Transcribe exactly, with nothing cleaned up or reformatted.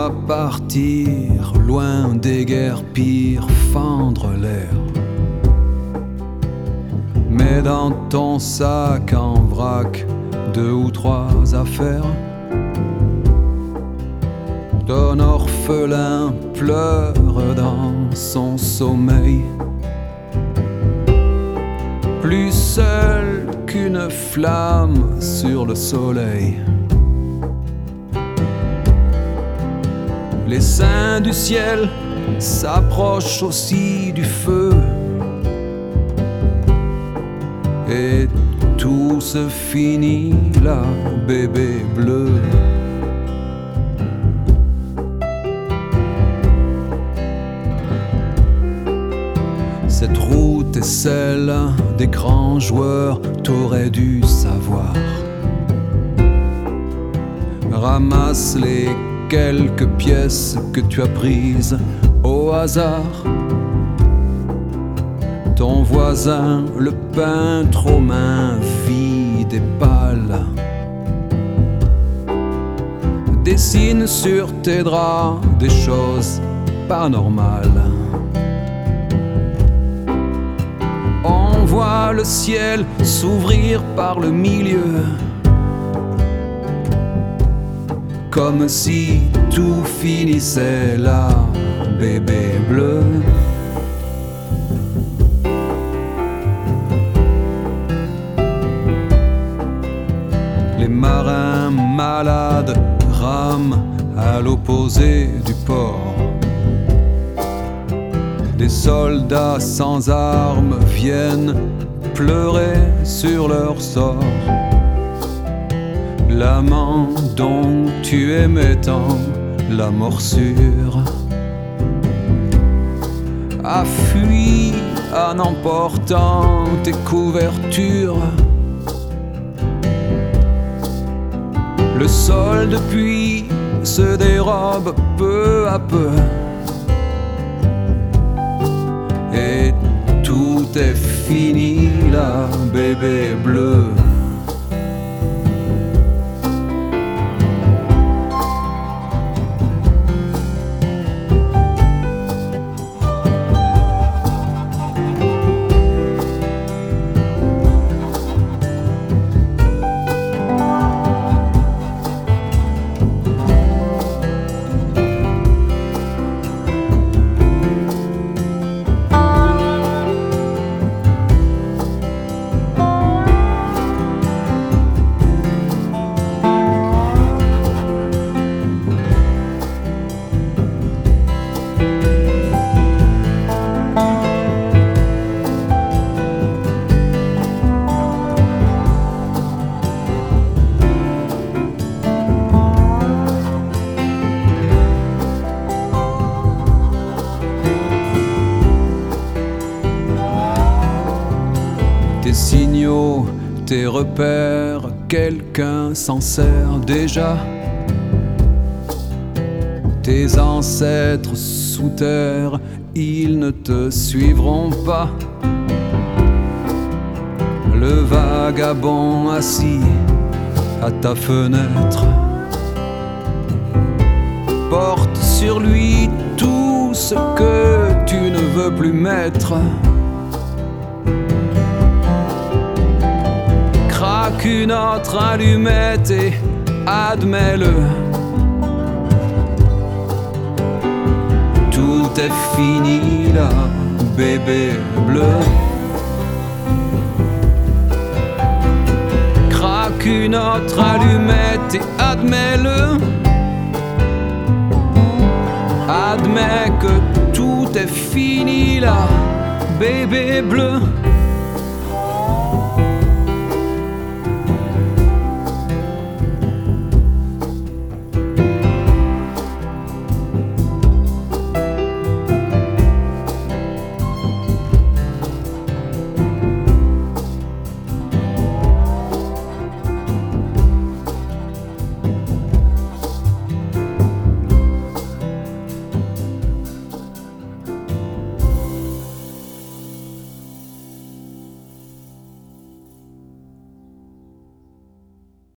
dois partir, loin des guerres pires, fendre l'air. Mets dans ton sac en vrac deux ou trois affaires. Ton orphelin pleure dans son sommeil, plus seul qu'une flamme sur le soleil. Les saints du ciel s'approchent aussi du feu, et tout se finit là, bébé bleu. Cette route est celle des grands joueurs, t'aurais dû savoir. Ramasse les quelques pièces que tu as prises au hasard. Ton voisin, le peintre aux mains vides et pâles, dessine sur tes draps des choses pas normales. On voit le ciel s'ouvrir par le milieu, comme si tout finissait là, bébé bleu. Les marins malades rament à l'opposé du port. Des soldats sans armes viennent pleurer sur leur sort. L'amant dont tu aimais tant la morsure a fui en emportant tes couvertures. Le sol depuis se dérobe peu à peu, et tout est fini là, bébé bleu. Tes signaux, tes repères, quelqu'un s'en sert déjà. Tes ancêtres sous terre, ils ne te suivront pas. Le vagabond assis à ta fenêtre porte sur lui tout ce que tu ne veux plus mettre. Craque une autre allumette et admets-le. Tout est fini là, bébé bleu. Craque une autre allumette et admets-le. Admets que tout est fini là, bébé bleu.